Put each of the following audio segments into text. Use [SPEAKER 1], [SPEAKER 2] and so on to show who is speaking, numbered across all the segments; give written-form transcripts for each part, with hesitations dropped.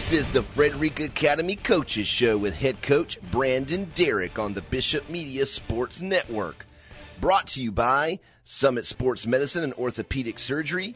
[SPEAKER 1] This is the Frederica Academy Coaches Show with head coach Brandon Derrick on the Bishop Media Sports Network. Brought to you by Summit Sports Medicine and Orthopedic Surgery,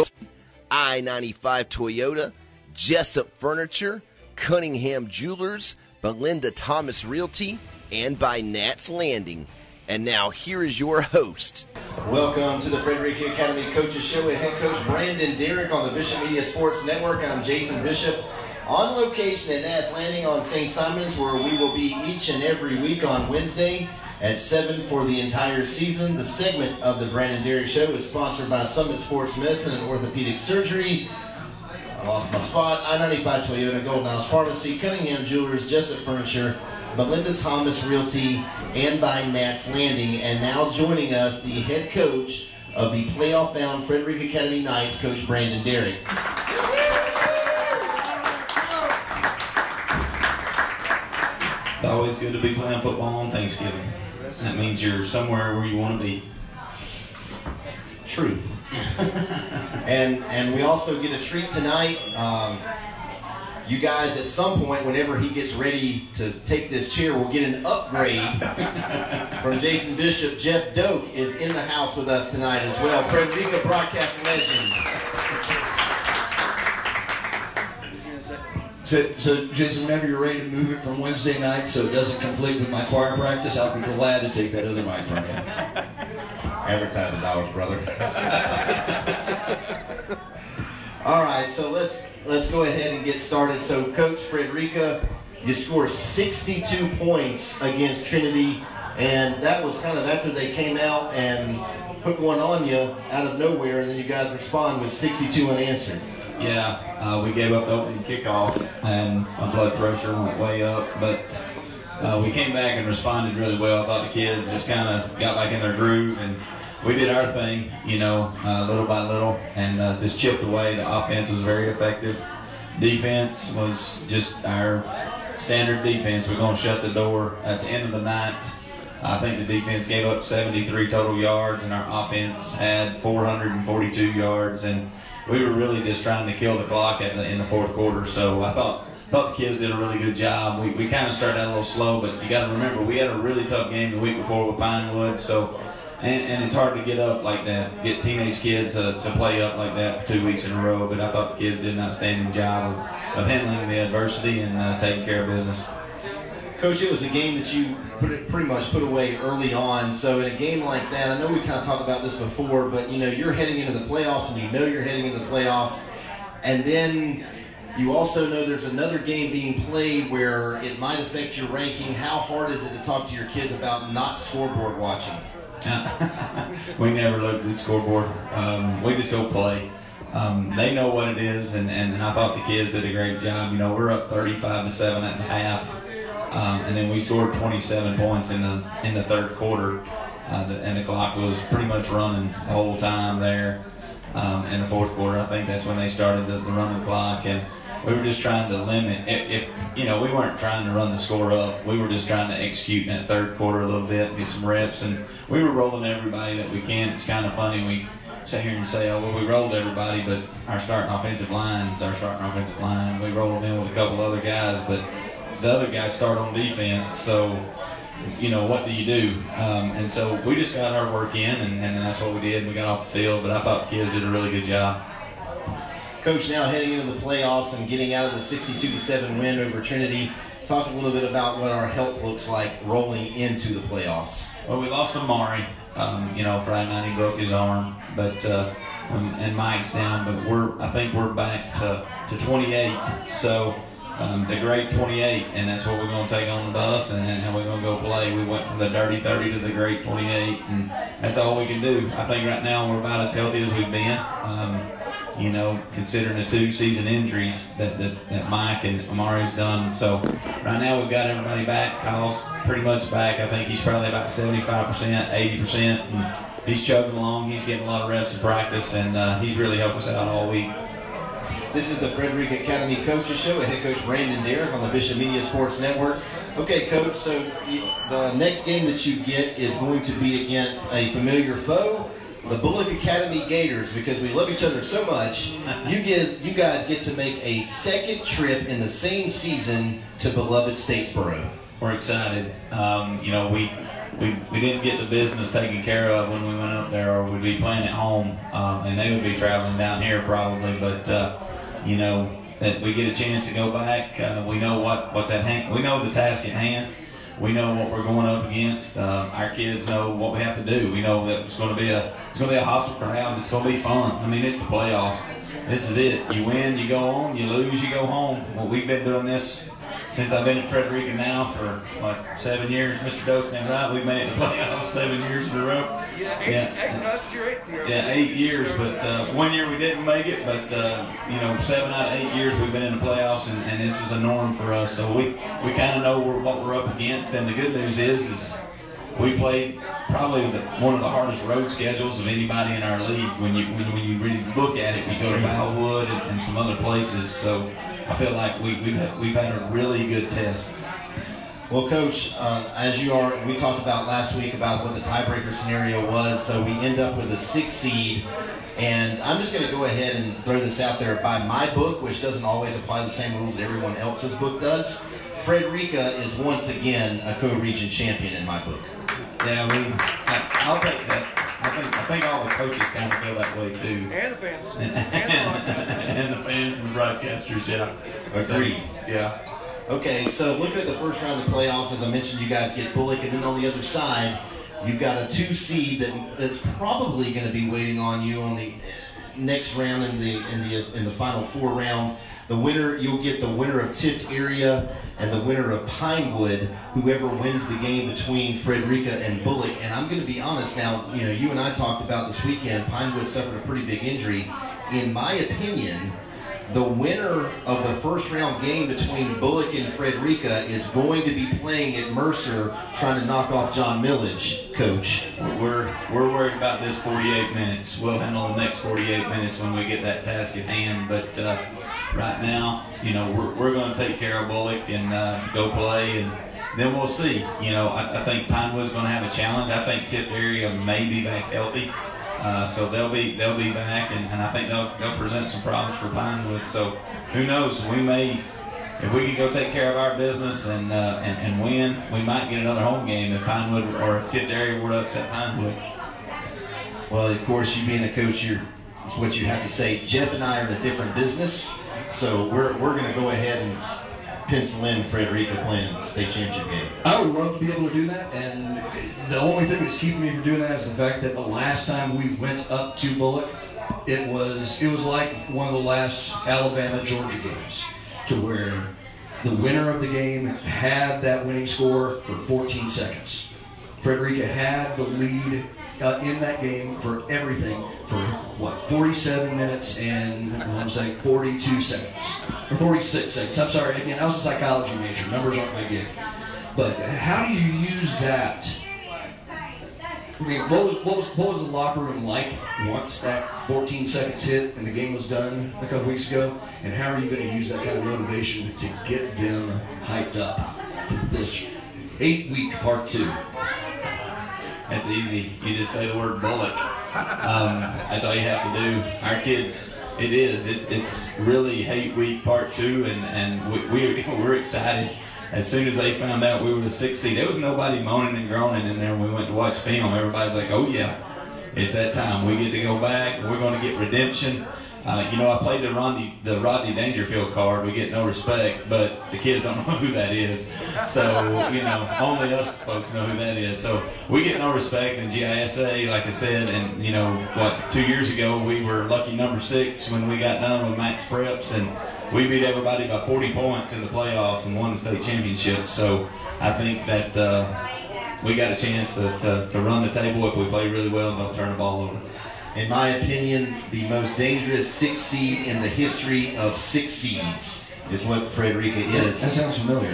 [SPEAKER 1] I-95 Toyota, Jessup Furniture, Cunningham Jewelers, Belinda Thomas Realty, and by Nats Landing. And now here is your host.
[SPEAKER 2] Welcome to the Frederica Academy Coaches Show with head coach Brandon Derrick on the Bishop Media Sports Network. I'm Jason Bishop on location at Nats Landing on St. Simon's, where we will be each and every week on Wednesday at 7 for the entire season. The segment of the Brandon Derrick Show is sponsored by Summit Sports Medicine and Orthopedic Surgery. I lost my spot. I-95 Toyota, Golden House Pharmacy, Cunningham Jewelers, Jessup Furniture, Belinda Thomas Realty, and by Nats Landing. And now joining us, the head coach of the playoff-bound Frederica Academy Knights, Coach Brandon Derrick.
[SPEAKER 3] It's always good to be playing football on Thanksgiving. That means you're somewhere where you want to be.
[SPEAKER 2] Truth. and we also get a treat tonight. You guys, at some point, whenever he gets ready to take this chair, will get an upgrade from Jason Bishop. Jeff Doak is in the house with us tonight as well. Frederica broadcasting legend.
[SPEAKER 4] So, Jason, whenever you're ready to move it from Wednesday night so it doesn't conflict with my choir practice, I'll be glad to take that other mic from you.
[SPEAKER 2] Advertising dollars, brother. All right, so let's go ahead and get started. So, Coach Frederica, you scored 62 points against Trinity, and that was kind of after they came out and put one on you out of nowhere, and then you guys respond with 62 unanswered.
[SPEAKER 3] Yeah, we gave up the opening kickoff, and my blood pressure went way up, but we came back and responded really well. I thought the kids just kind of got back in their groove, and we did our thing, little by little, and just chipped away. The offense was very effective. Defense was just our standard defense. We're going to shut the door at the end of the night. I think the defense gave up 73 total yards, and our offense had 442 yards, and we were really just trying to kill the clock in the fourth quarter. So I thought the kids did a really good job. We kind of started out a little slow, but you got to remember we had a really tough game the week before with Pinewood. So and it's hard to get up like that, get teenage kids to play up like that for 2 weeks in a row. But I thought the kids did an outstanding job of handling the adversity and taking care of business.
[SPEAKER 2] Coach, it was a game that you pretty much put away early on. So in a game like that, I know we kind of talked about this before, but you're heading into the playoffs, and you're heading into the playoffs, and then you also know there's another game being played where it might affect your ranking. How hard is it to talk to your kids about not scoreboard watching?
[SPEAKER 3] We never look at the scoreboard. We just go play. They know what it is, and I thought the kids did a great job. We're up 35-7 at the half. And then we scored 27 points in the third quarter, and the clock was pretty much running the whole time there. In the fourth quarter, I think that's when they started the running clock, and we were just trying to limit. We weren't trying to run the score up. We were just trying to execute in that third quarter a little bit, get some reps, and we were rolling everybody that we can. It's kind of funny we sit here and say, we rolled everybody, but our starting offensive line is our starting offensive line. We rolled them in with a couple other guys, but the other guys start on defense, so, what do you do? And so we just got our work in, and that's what we did. We got off the field, but I thought the kids did a really good job.
[SPEAKER 2] Coach, now heading into the playoffs and getting out of the 62-7 win over Trinity, talk a little bit about what our health looks like rolling into the playoffs.
[SPEAKER 3] Well, we lost Amari. Friday night he broke his arm, but and Mike's down, but I think we're back to 28, so the great 28, and that's what we're going to take on the bus, and we're going to go play. We went from the dirty 30 to the great 28, and that's all we can do. I think right now we're about as healthy as we've been, considering the 2 season injuries that Mike and Amari's done. So right now we've got everybody back. Kyle's pretty much back. I think he's probably about 75%, 80%, and he's chugging along. He's getting a lot of reps in practice, and he's really helped us out all week.
[SPEAKER 2] This is the Frederica Academy Coaches Show with head coach Brandon Derrick on the Bishop Media Sports Network. Okay, Coach, so the next game that you get is going to be against a familiar foe, the Bullock Academy Gators, because we love each other so much, you guys get to make a second trip in the same season to beloved Statesboro.
[SPEAKER 3] We're excited. We didn't get the business taken care of when we went up there, or we'd be playing at home, and they would be traveling down here probably. But that we get a chance to go back. We know what's at hand. We know the task at hand. We know what we're going up against. Our kids know what we have to do. We know that it's going to be a hostile crowd. It's going to be fun. I mean, it's the playoffs. This is it. You win, you go on. You lose, you go home. Well, we've been doing this since I've been at Frederica now for 7 years, Mr. Doakman, right? We've made the playoffs 7 years in a row.
[SPEAKER 5] Yeah,
[SPEAKER 3] 8 years, but 1 year we didn't make it. But 7 out of 8 years we've been in the playoffs, and this is a norm for us. So we kind of know what we're up against. And the good news is we played probably one of the hardest road schedules of anybody in our league. When you really look at it, we go to Wildwood and some other places. So I feel like we've had a really good test.
[SPEAKER 2] Well, Coach, we talked about last week about what the tiebreaker scenario was. So we end up with a 6 seed. And I'm just going to go ahead and throw this out there. By my book, which doesn't always apply the same rules that everyone else's book does, Frederica is once again a co-region champion in my book.
[SPEAKER 3] Yeah, I'll take that. I think all the coaches kind of feel that way too.
[SPEAKER 5] And the fans.
[SPEAKER 3] And the fans and the broadcasters, yeah.
[SPEAKER 2] Agreed.
[SPEAKER 3] So, yeah.
[SPEAKER 2] Okay, so looking at the first round of the playoffs, as I mentioned, you guys get Bullock, and then on the other side, you've got a 2 seed that's probably going to be waiting on you on the next round in the Final Four round. The winner, you'll get the winner of Tift Area and the winner of Pinewood, whoever wins the game between Frederica and Bullock. And I'm going to be honest now, you and I talked about this weekend, Pinewood suffered a pretty big injury. In my opinion, the winner of the first round game between Bullock and Frederica is going to be playing at Mercer, trying to knock off John Millage, Coach.
[SPEAKER 3] We're worried about this 48 minutes. We'll handle the next 48 minutes when we get that task at hand. But right now, we're going to take care of Bullock and go play, and then we'll see. I think Pinewood's going to have a challenge. I think Tift Area may be back healthy. So they'll be back, and I think they'll present some problems for Pinewood. So who knows? We may, if we can go take care of our business and win, we might get another home game if Pinewood or if Tift Area were to upset Pinewood.
[SPEAKER 2] Well, of course, you being a coach, it's what you have to say. Jeff and I are in a different business, so we're going to go ahead and pencil in Frederica playing the state championship game.
[SPEAKER 4] I would love to be able to do that, and the only thing that's keeping me from doing that is the fact that the last time we went up to Bullock, it was like one of the last Alabama-Georgia games, to where the winner of the game had that winning score for 14 seconds. Frederica had the lead in that game for everything for 47 minutes and 42 seconds or 46 seconds. I'm sorry, again, I was a psychology major. Numbers aren't my gig. But how do you use that? I mean, what was the locker room like once that 14 seconds hit and the game was done a couple weeks ago? And how are you going to use that kind of motivation to get them hyped up for this 8-week part 2?
[SPEAKER 3] That's easy. You just say the word Bullock. That's all you have to do. Our kids, it's really 8-week part 2, and we're excited. As soon as they found out we were the 6th seed, there was nobody moaning and groaning in there when we went to watch film. Everybody's like, oh yeah, it's that time. We get to go back, and we're going to get redemption. I played the Rodney Dangerfield card. We get no respect, but the kids don't know who that is. So, only us folks know who that is. So we get no respect in GISA, like I said. And, 2 years ago, we were lucky number 6 when we got done with Max Preps, and we beat everybody by 40 points in the playoffs and won the state championship. So I think that we got a chance to run the table if we play really well and don't turn the ball over.
[SPEAKER 2] In my opinion, the most dangerous 6th seed in the history of 6 seeds is what Frederica is.
[SPEAKER 4] That sounds familiar.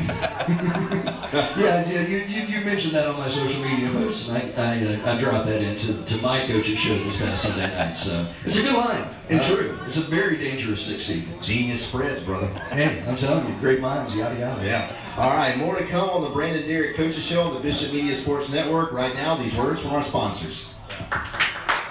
[SPEAKER 4] Yeah, you mentioned that on my social media posts, and I dropped that into my coach's show this past Sunday night. So it's a good line, and true. It's a very dangerous 6th seed.
[SPEAKER 2] Genius spreads, brother.
[SPEAKER 4] Hey, I'm telling you, great minds, yada yada.
[SPEAKER 2] Yeah. All right, more to come on the Brandon Derrick Coaches Show on the Bishop Media Sports Network. Right now, these words from our sponsors.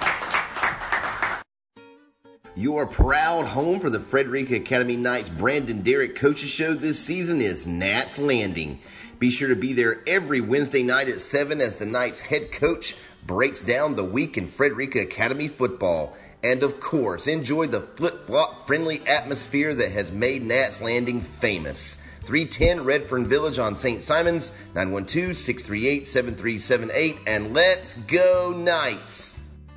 [SPEAKER 1] Your proud home for the Frederica Academy Knights Brandon Derrick Coaches Show this season is Nats Landing. Be sure to be there every Wednesday night at 7 as the Knights head coach breaks down the week in Frederica Academy football. And of course, enjoy the flip-flop friendly atmosphere that has made Nats Landing famous. 310 Redfern Village on St. Simons, 912-638-7378, and let's go Knights!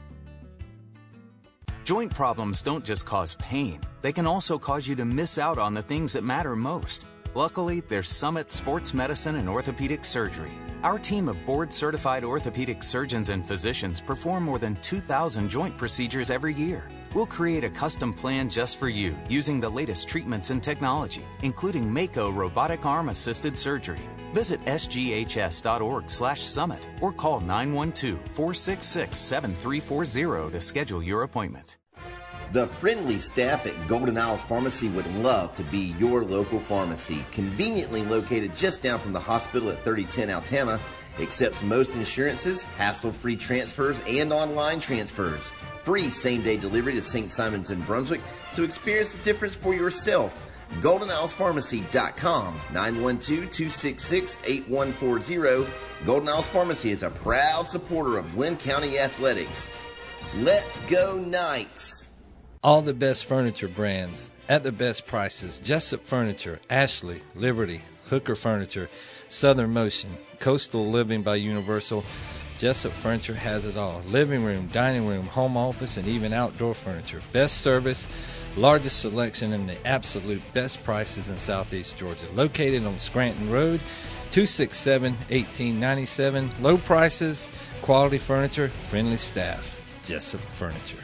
[SPEAKER 5] Joint problems don't just cause pain. They can also cause you to miss out on the things that matter most. Luckily, there's Summit Sports Medicine and Orthopedic Surgery. Our team of board-certified orthopedic surgeons and physicians perform more than 2,000 joint procedures every year. We'll create a custom plan just for you using the latest treatments and technology, including Mako robotic arm-assisted surgery. Visit sghs.org/summit or call 912-466-7340 to schedule your appointment.
[SPEAKER 1] The friendly staff at Golden Isles Pharmacy would love to be your local pharmacy. Conveniently located just down from the hospital at 3010 Altama, accepts most insurances, hassle-free transfers, and online transfers. Free same-day delivery to St. Simons and Brunswick, so experience the difference for yourself. GoldenIslesPharmacy.com, 912-266-8140. Golden Isles Pharmacy is a proud supporter of Glenn County Athletics. Let's go Knights!
[SPEAKER 6] All the best furniture brands at the best prices. Jessup Furniture, Ashley, Liberty, Hooker Furniture, Southern Motion, Coastal Living by Universal. Jessup Furniture has it all. Living room, dining room, home office, and even outdoor furniture. Best service, largest selection, and the absolute best prices in Southeast Georgia. Located on Scranton Road, 267-1897. Low prices, quality furniture, friendly staff. Jessup Furniture.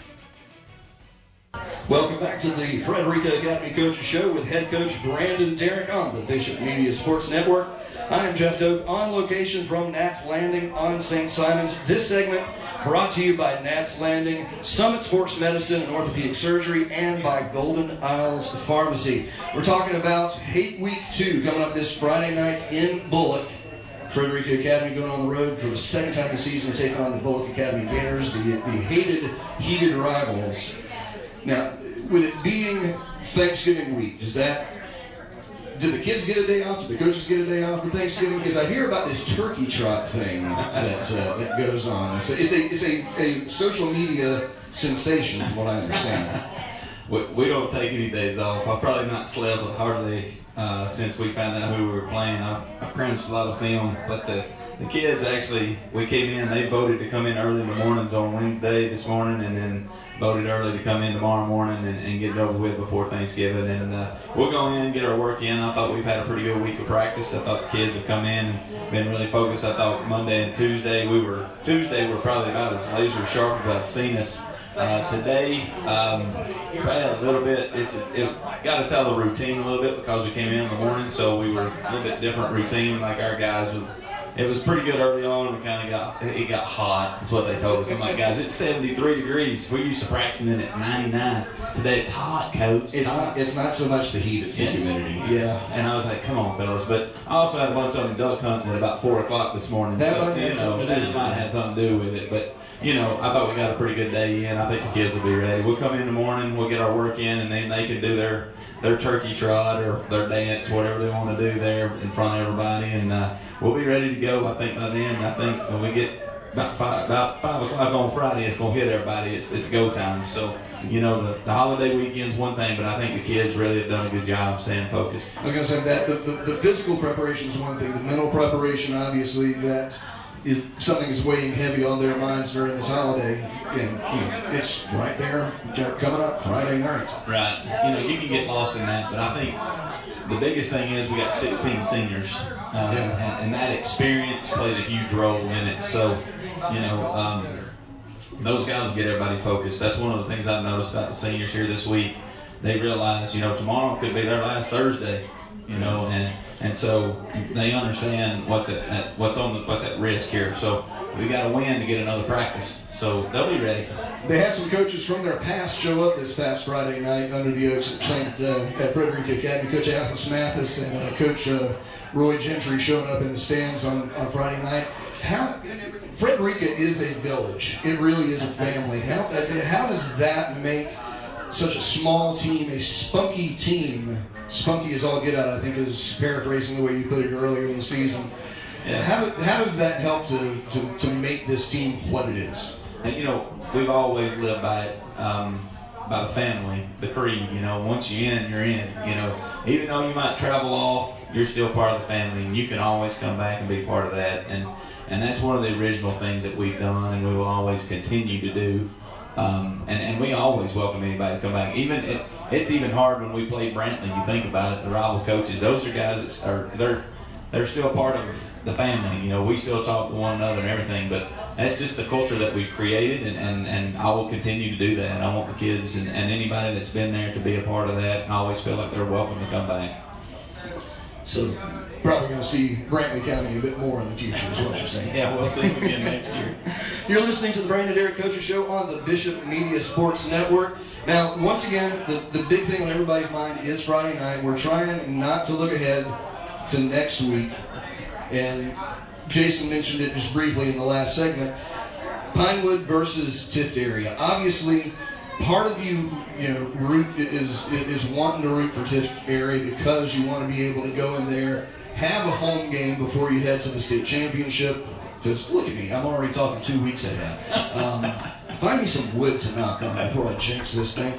[SPEAKER 4] Welcome back to the Frederica Academy Coaches Show with head coach Brandon Derrick on the Bishop Media Sports Network. I am Jeff Doak on location from Nats Landing on St. Simons. This segment brought to you by Nats Landing, Summit Sports Medicine and Orthopedic Surgery, and by Golden Isles Pharmacy. We're talking about Hate Week 2 coming up this Friday night in Bullock. Frederica Academy going on the road for the second time this season to take on the Bullock Academy Bears, the hated, heated rivals. Now, with it being Thanksgiving week, do the kids get a day off? Do the coaches get a day off for Thanksgiving? Because I hear about this turkey trot thing that goes on. It's a social media sensation, from what I understand.
[SPEAKER 3] We don't take any days off. I've probably not slept hardly since we found out who we were playing. I've crunched a lot of film, but the kids actually, we came in, they voted to come in early in the mornings on Wednesday this morning, and then voted early to come in tomorrow morning and get it over with before Thanksgiving. And we'll go in and get our work in. I thought we've had a pretty good week of practice. I thought the kids have come in and been really focused. I thought Monday and Tuesday we're probably about as laser sharp as I've seen us. Today, a little bit, it got us out of the routine a little bit because we came in the morning, so we were a little bit different routine like our guys. It was pretty good early on. It got hot. That's what they told us. I'm like, guys, it's 73 degrees. We're used to practicing in at 99. Today it's hot, coach.
[SPEAKER 4] It's not so much the heat, it's the humidity.
[SPEAKER 3] Yeah, and I was like, come on, fellas. But I also had a bunch of them duck hunting at about 4 o'clock this morning. That might have something to do with it. But, I thought we got a pretty good day in. I think the kids will be ready. We'll come in the morning, we'll get our work in, and then they can do their turkey trot or their dance, whatever they want to do there in front of everybody, and we'll be ready to go. I think by then, when we get about 5 o'clock on Friday, it's going to hit everybody. It's go time. So, the holiday weekend's one thing, but I think the kids really have done a good job staying focused.
[SPEAKER 4] I was going to say that the physical preparation is one thing. The mental preparation, obviously, that is something that's weighing heavy on their minds during this holiday, and it's right there coming up Friday night.
[SPEAKER 3] Right. You can get lost in that, but I think the biggest thing is we got 16 seniors, and that experience plays a huge role in it. So, those guys will get everybody focused. That's one of the things I've noticed about the seniors here this week. They realize, tomorrow could be their last Thursday. And so they understand what's at risk here. So we got to win to get another practice. So they'll be ready.
[SPEAKER 4] They had some coaches from their past show up this past Friday night under the Oaks at Frederica Academy. Coach Athos Mathis and Coach Roy Gentry showing up in the stands on Friday night. Frederica is a village. It really is a family. How does that make such a small team, a spunky team. Spunky is all get out, I think, is paraphrasing the way you put it earlier in the season.
[SPEAKER 3] Yeah.
[SPEAKER 4] How does that help to make this team what it is?
[SPEAKER 3] And, we've always lived by it, by the family, the creed. Once you're in, you're in. Even though you might travel off, you're still part of the family, and you can always come back and be part of that. And that's one of the original things that we've done, and we will always continue to do. And we always welcome anybody to come back. It's even hard when we play Brantley. You think about it, the rival coaches; those are guys that they're still part of the family. We still talk to one another and everything, but that's just the culture that we've created, and I will continue to do that. I want the kids and anybody that's been there to be a part of that. I always feel like they're welcome to come back.
[SPEAKER 4] So, probably going to see Brantley County a bit more in the future, is what you're saying.
[SPEAKER 3] Yeah, we'll see them again next year.
[SPEAKER 4] You're listening to the Brandon Derrick Coaches Show on the Bishop Media Sports Network. Now, once again, the big thing on everybody's mind is Friday night. We're trying not to look ahead to next week. And Jason mentioned it just briefly in the last segment. Pinewood versus Tift area. Obviously, part of you root is wanting to root for Tift area because you want to be able to go in there, have a home game before you head to the state championship. Because look at me, I'm already talking 2 weeks ahead. Find me some wood to knock on before I jinx this thing.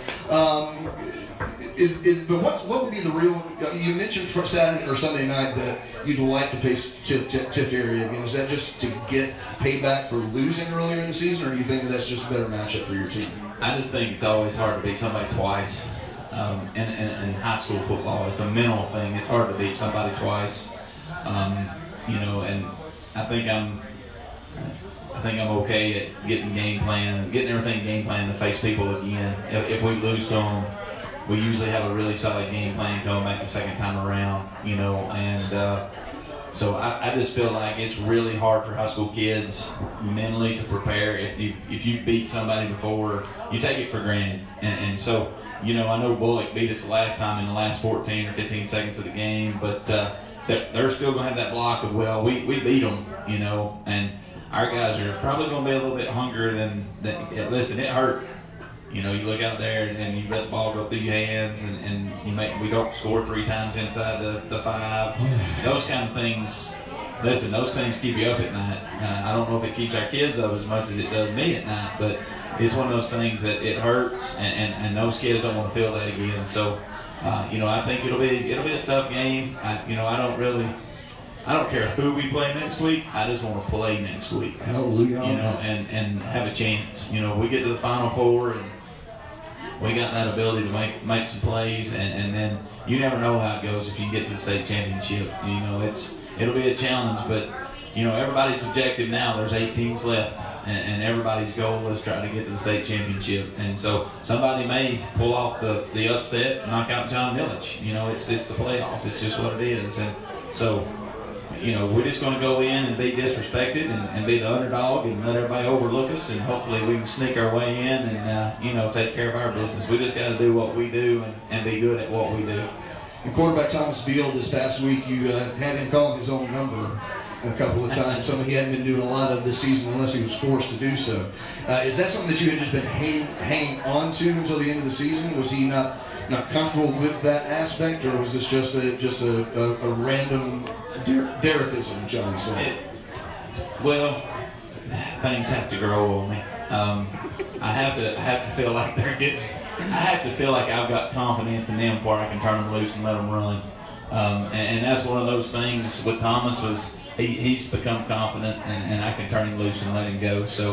[SPEAKER 4] But what would be the real? You mentioned for Saturday or Sunday night that you'd like to face Tift area again. Is that just to get payback for losing earlier in the season, or do you think that's just a better matchup for your team?
[SPEAKER 3] I just think it's always hard to beat somebody twice. In high school football, it's a mental thing. It's hard to beat somebody twice. And I think I'm okay at getting everything game plan to face people again. If we lose to them, we usually have a really solid game plan coming back the second time around, so I just feel like it's really hard for high school kids mentally to prepare. If you beat somebody before, you take it for granted. And so, I know Bullock beat us the last time in the last 14 or 15 seconds of the game, but they're still going to have that block of, well, we beat them, and our guys are probably going to be a little bit hungrier than listen, it hurt. You look out there and you let the ball go through your hands, and we don't score 3 times inside the 5. Those kind of things. Listen, those things keep you up at night. I don't know if it keeps our kids up as much as it does me at night, but it's one of those things that it hurts, and those kids don't want to feel that again. So, I think it'll be a tough game. I don't care who we play next week. I just want to play next week.
[SPEAKER 4] Hallelujah.
[SPEAKER 3] And have a chance. We get to the Final Four, and we got that ability to make some plays, and then you never know how it goes if you get to the state championship. It'll be a challenge, but everybody's objective now. There's 8 teams left, and everybody's goal is try to get to the state championship. And so somebody may pull off the upset and knock out John Milledge. It's the playoffs. It's just what it is, and so. We're just going to go in and be disrespected and be the underdog and let everybody overlook us, and hopefully we can sneak our way in and, take care of our business. We just got to do what we do and be good at what we do.
[SPEAKER 4] And quarterback Thomas Beal this past week, you had him calling his own number a couple of times, something he hadn't been doing a lot of this season unless he was forced to do so. Is that something that you had just been hanging on to until the end of the season? Was he not comfortable with that aspect, or was this just a random Derrickism, shall we say?
[SPEAKER 3] Well, things have to grow on me. I have to feel like they're getting. I have to feel like I've got confidence in them before I can turn them loose and let them run. And that's one of those things with Thomas was he's become confident, and I can turn him loose and let him go. So.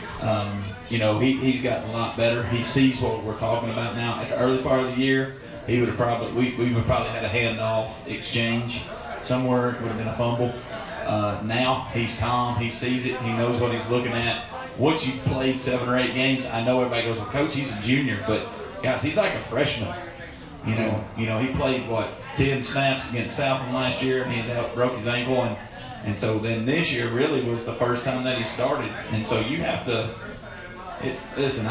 [SPEAKER 3] He's gotten a lot better. He sees what we're talking about now. At the early part of the year, we would have probably had a handoff exchange somewhere. It would have been a fumble. Now he's calm. He sees it. He knows what he's looking at. Once you've played 7 or 8 games, I know everybody goes, well, Coach, he's a junior, but guys, he's like a freshman. He played 10 snaps against Southland last year. He broke his ankle, and so then this year really was the first time that he started. And so you have to. Listen,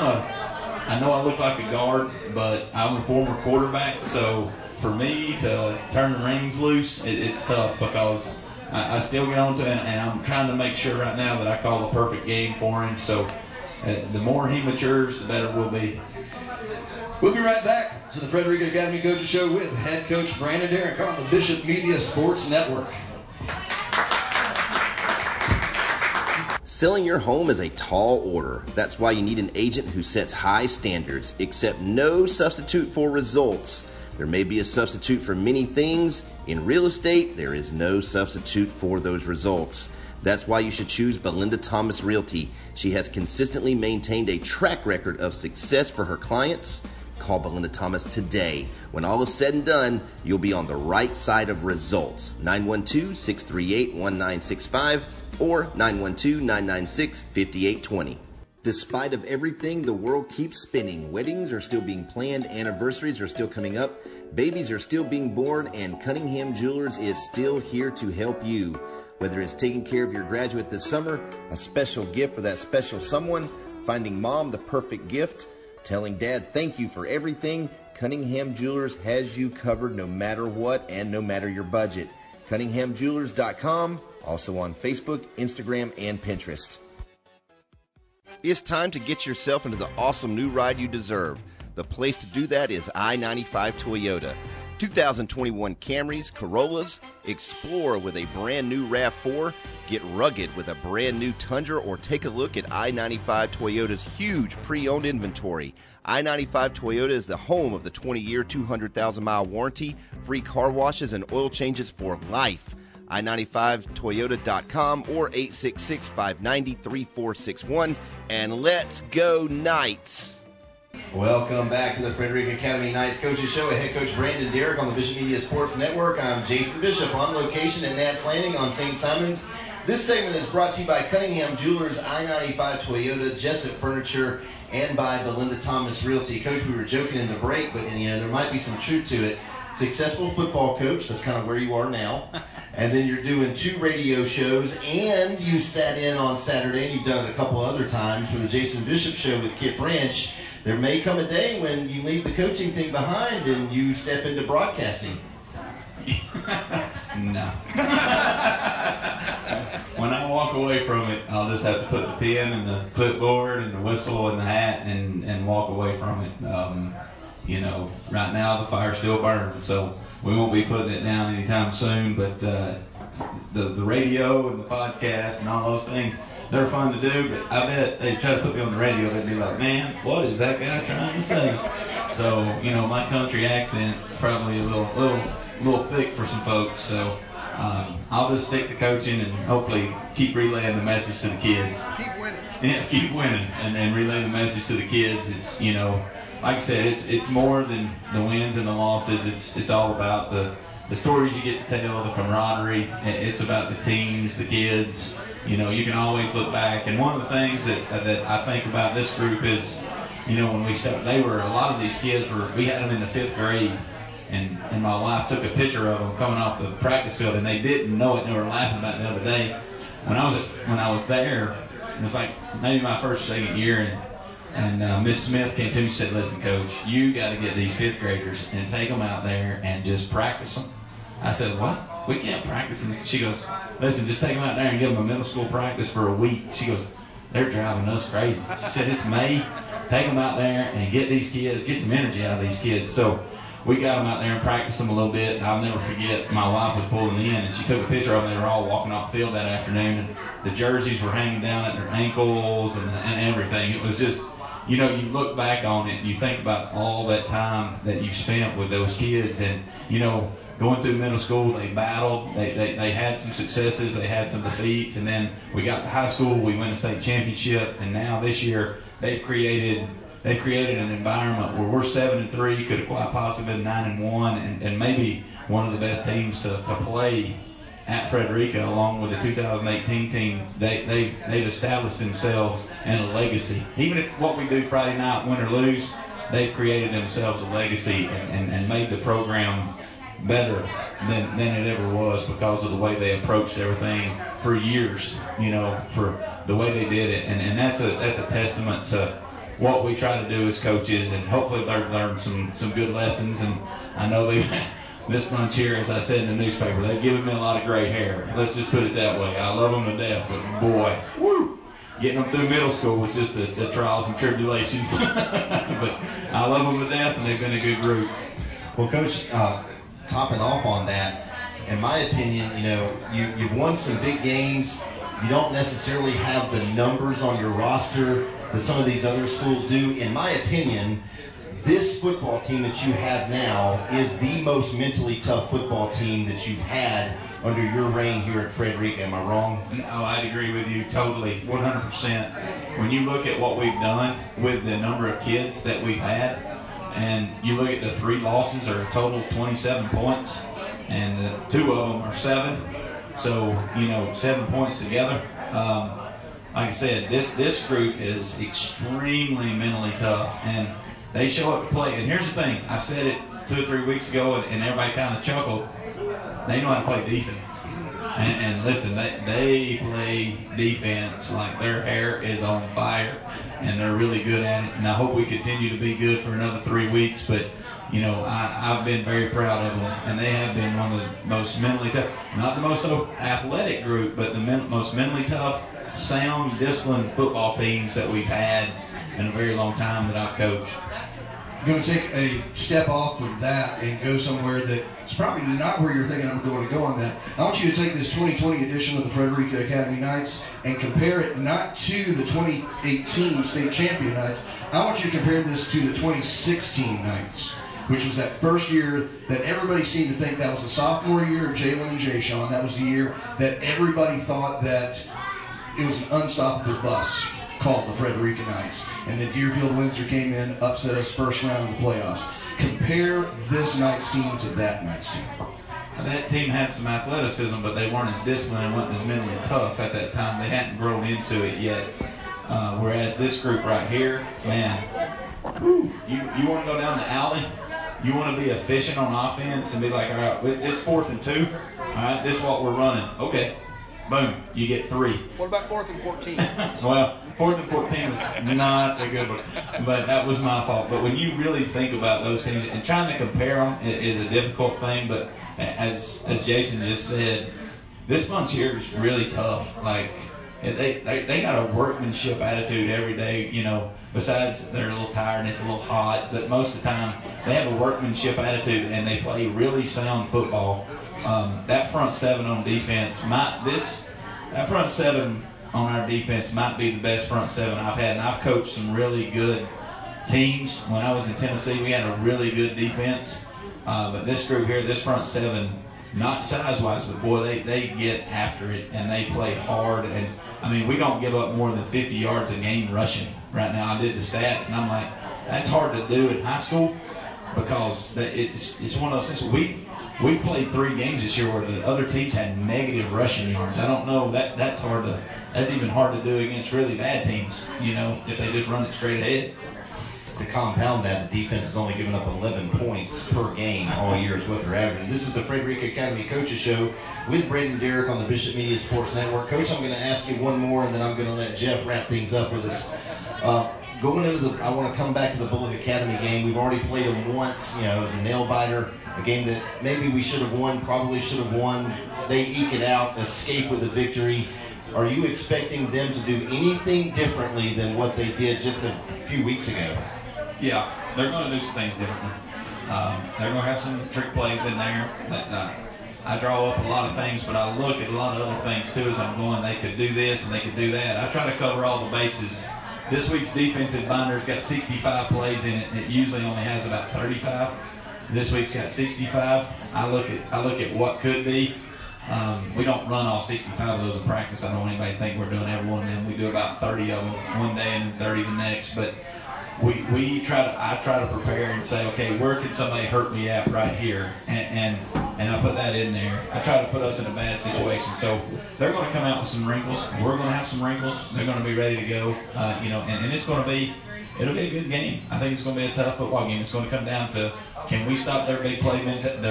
[SPEAKER 3] I know I look like a guard, but I'm a former quarterback, so for me to turn the reins loose, it's tough because I still get on to it, and I'm trying to make sure right now that I call the perfect game for him. So the more he matures, the better we'll be.
[SPEAKER 4] We'll be right back to the Frederica Academy Coaches Show with head coach Brandon Derrick on the Bishop Media Sports Network.
[SPEAKER 1] Selling your home is a tall order. That's why you need an agent who sets high standards, except no substitute for results. There may be a substitute for many things. In real estate, there is no substitute for those results. That's why you should choose Belinda Thomas Realty. She has consistently maintained a track record of success for her clients. Call Belinda Thomas today. When all is said and done, you'll be on the right side of results. 912-638-1965 or 912-996-5820. Despite of everything, the world keeps spinning. Weddings are still being planned, anniversaries are still coming up, babies are still being born, and Cunningham Jewelers is still here to help you. Whether it's taking care of your graduate this summer, a special gift for that special someone, finding mom the perfect gift, telling dad thank you for everything, Cunningham Jewelers has you covered no matter what and no matter your budget. CunninghamJewelers.com, also on Facebook, Instagram, and Pinterest. It's time to get yourself into the awesome new ride you deserve. The place to do that is I-95 Toyota. 2021 Camrys, Corollas, explore with a brand new RAV4, get rugged with a brand new Tundra, or take a look at I-95 Toyota's huge pre-owned inventory. I-95 Toyota is the home of the 20-year, 200,000-mile warranty, free car washes, and oil changes for life. I-95Toyota.com or 866-590-3461, and let's go Knights!
[SPEAKER 2] Welcome back to the Frederica Academy Knights Coaches Show with head coach Brandon Derrick on the Bishop Media Sports Network. I'm Jason Bishop on location at Nats Landing on St. Simons. This segment is brought to you by Cunningham Jewelers, I-95 Toyota, Jessup Furniture, and by Belinda Thomas Realty. Coach, we were joking in the break, but there might be some truth to it. Successful football coach, that's kind of where you are now. And then you're doing 2 radio shows, and you sat in on Saturday, and you've done it a couple other times for the Jason Bishop Show with Kit Branch. There may come a day when you leave the coaching thing behind and you step into broadcasting.
[SPEAKER 3] No. When I walk away from it, I'll just have to put the pen and the clipboard and the whistle and the hat and walk away from it. Right now the fire still burns, so we won't be putting it down anytime soon, but the radio and the podcast and all those things, they're fun to do, but I bet they try to put me on the radio, they'd be like, man, what is that guy trying to say? So, my country accent is probably a little thick for some folks, so I'll just stick to coaching and hopefully keep relaying the message to the kids.
[SPEAKER 7] Keep winning.
[SPEAKER 3] Yeah, keep winning and relay the message to the kids. It's, like I said, it's more than the wins and the losses. It's all about the stories you get to tell, the camaraderie. It's about the teams, the kids. You can always look back. And one of the things that I think about this group is, when we started, a lot of these kids we had them in the 5th grade, and my wife took a picture of them coming off the practice field, and they didn't know it, and they were laughing about it the other day. When I was there, it was like maybe my first, second year, and Miss Smith came to me and said, listen, Coach, you got to get these 5th graders and take them out there and just practice them. I said, what? We can't practice them. She goes, listen, just take them out there and give them a middle school practice for a week. She goes, they're driving us crazy. She said, it's May. Take them out there and get these kids, get some energy out of these kids. So we got them out there and practiced them a little bit. And I'll never forget, my wife was pulling in, and she took a picture of them. They were all walking off the field that afternoon, and the jerseys were hanging down at their ankles and everything. It was just, you look back on it and you think about all that time that you spent with those kids, and, going through middle school, they battled, they had some successes, they had some defeats, and then we got to high school, we won a state championship, and now this year they've created an environment where we're 7-3, could have quite possibly been 9-1, and maybe one of the best teams to play at Frederica, along with the 2018 team. They've established themselves in a legacy. Even if what we do Friday night, win or lose, they've created themselves a legacy and made the program better than it ever was because of the way they approached everything for years, for the way they did it. And that's a testament to what we try to do as coaches, and hopefully they've learned some good lessons. And I know this bunch here, as I said in the newspaper, they've given me a lot of gray hair. Let's just put it that way. I love them to death, but boy, woo, getting them through middle school was just the trials and tribulations. But I love them to death, and they've been a good group.
[SPEAKER 2] Well, Coach, topping off on that, in my opinion, you've won some big games. You don't necessarily have the numbers on your roster that some of these other schools do. In my opinion, this football team that you have now is the most mentally tough football team that you've had under your reign here at Frederica. Am I wrong?
[SPEAKER 3] No, I'd agree with you totally, 100%. When you look at what we've done with the number of kids that we've had, and you look at the 3 losses are a total of 27 points, and the 2 of them are 7. So, 7 points together. Like I said, this group is extremely mentally tough, and they show up to play. And here's the thing, I said it 2 or 3 weeks ago, and everybody kind of chuckled. They know how to play defense. And listen, they play defense like their hair is on fire, and they're really good at it. And I hope we continue to be good for another 3 weeks. But, I've been very proud of them, and they have been one of the most mentally tough, not the most athletic group, but the most mentally tough, sound, disciplined football teams that we've had in a very long time that I've coached.
[SPEAKER 4] I'm going to take a step off of that and go somewhere that's probably not where you're thinking I'm going to go on that. I want you to take this 2020 edition of the Frederica Academy Knights and compare it not to the 2018 state champion Knights. I want you to compare this to the 2016 Knights, which was that first year that everybody seemed to think that was the sophomore year of Jalen and Jay Sean. That was the year that everybody thought that it was an unstoppable bus called the Frederica Knights. And then Deerfield Windsor came in, upset us first round of the playoffs. Compare this Knights team to that Knights team.
[SPEAKER 3] That team had some athleticism, but they weren't as disciplined and weren't as mentally tough at that time. They hadn't grown into it yet. Whereas this group right here, man, you want to go down the alley, you want to be efficient on offense and be like, all right, it's 4th and 2. All right, this is what we're running. Okay, boom, you get 3.
[SPEAKER 7] What about 4th and 14?
[SPEAKER 3] Well, 4th and 14 is not a good one, but that was my fault. But when you really think about those teams, and trying to compare them is a difficult thing, but as Jason just said, this bunch here is really tough. Like, they got a workmanship attitude every day, besides they're a little tired and it's a little hot, but most of the time they have a workmanship attitude and they play really sound football. That front 7 on defense, that front 7 on our defense might be the best front 7 I've had, and I've coached some really good teams. When I was in Tennessee, we had a really good defense, but this group here, this front 7, not size-wise, but boy, they get after it, and they play hard. And I mean, we don't give up more than 50 yards a game rushing right now. I did the stats, and I'm like, that's hard to do in high school, because it's one of those things. We've played 3 games this year where the other teams had negative rushing yards. I don't know, that's even hard to do against really bad teams, if they just run it straight ahead.
[SPEAKER 2] To compound that, the defense has only given up 11 points per game all year is what they're averaging. This is the Frederica Academy Coaches Show with Brandon Derrick on the Bishop Media Sports Network. Coach, I'm going to ask you one more, and then I'm going to let Jeff wrap things up with us. I want to come back to the Bullock Academy game. We've already played them once. It was a nail-biter, a game that maybe we should have won, probably should have won. They eke it out, escape with a victory. Are you expecting them to do anything differently than what they did just a few weeks ago?
[SPEAKER 3] Yeah, they're going to do some things differently. They're going to have some trick plays in there. I draw up a lot of things, but I look at a lot of other things too as I'm going. They could do this and they could do that. I try to cover all the bases. This week's defensive binder's got 65 plays in it. It usually only has about 35. This week's got 65. I look at what could be. We don't run all 65 of those in practice. I don't want anybody to think we're doing every one of them. We do about 30 of them one day and 30 the next. But I try to prepare and say, okay, where can somebody hurt me at right here? And I put that in there. I try to put us in a bad situation. So they're going to come out with some wrinkles. We're going to have some wrinkles. They're going to be ready to go. And it's going to be, it'll be a good game. I think it's going to be a tough football game. It's going to come down to, can we stop their big play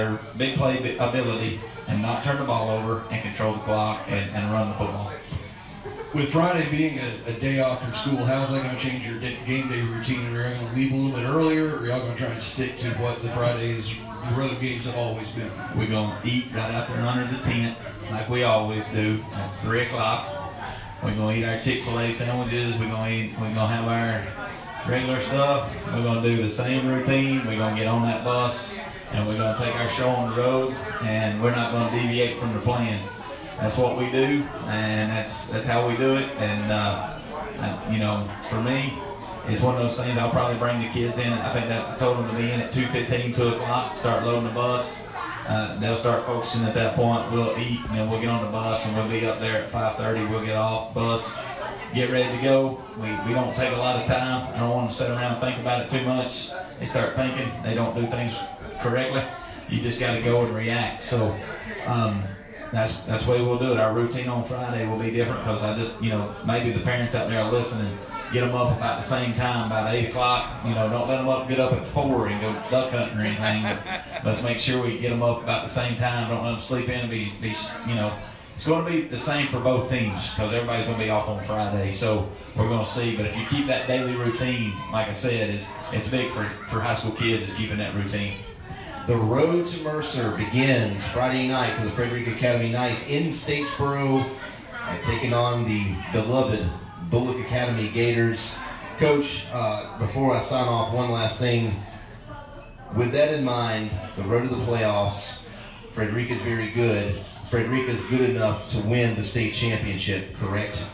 [SPEAKER 3] ability and not turn the ball over and control the clock and run the football.
[SPEAKER 4] With Friday being a day off from school, how's that going to change your game day routine? Are you going to leave a little bit earlier, or are y'all going to try and stick to what the Fridays, your other games have always been?
[SPEAKER 3] We're going to eat right out there under the tent, like we always do, at 3 o'clock. We're going to eat our Chick-fil-A sandwiches. We're going to have our regular stuff. We're going to do the same routine. We're going to get on that bus, and we're going to take our show on the road, and we're not going to deviate from the plan. That's what we do, and that's how we do it. And, for me, it's one of those things. I'll probably bring the kids in. I think that I told them to be in at 2:15, 2 o'clock, start loading the bus. They'll start focusing at that point. We'll eat, and then we'll get on the bus, and we'll be up there at 5:30. We'll get off bus, get ready to go. We don't take a lot of time. I don't want them to sit around and think about it too much. They start thinking. They don't do things correctly. You just got to go and react. So that's the way we'll do it. Our routine on Friday will be different because I just, maybe the parents out there are listening. Get them up about the same time, about 8 o'clock. Don't let them get up at 4 and go duck hunting or anything. But let's make sure we get them up about the same time. Don't let them sleep in and be it's going to be the same for both teams because everybody's going to be off on Friday. So we're going to see. But if you keep that daily routine, like I said, it's big for high school kids is keeping that routine.
[SPEAKER 2] The road to Mercer begins Friday night for the Frederick Academy Knights in Statesboro, taking on the beloved Bullock Academy Gators. Coach, before I sign off, one last thing. With that in mind, the road to the playoffs, Frederica's very good. Frederica's good enough to win the state championship, correct?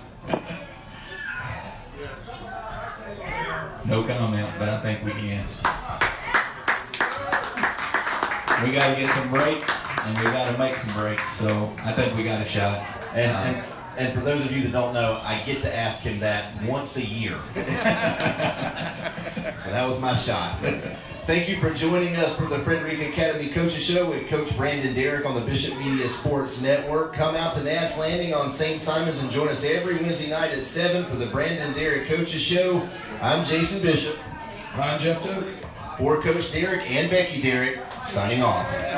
[SPEAKER 3] No comment, but I think we can. We got to get some breaks, and we got to make some breaks. So I think we got a shot.
[SPEAKER 2] And for those of you that don't know, I get to ask him that once a year. So that was my shot. Thank you for joining us for the Frederick Academy Coaches Show with Coach Brandon Derrick on the Bishop Media Sports Network. Come out to Nats Landing on St. Simons and join us every Wednesday night at 7 for the Brandon Derrick Coaches Show. I'm Jason Bishop.
[SPEAKER 4] I'm Jeff Doak.
[SPEAKER 2] For Coach Derrick and Becky Derrick, signing off.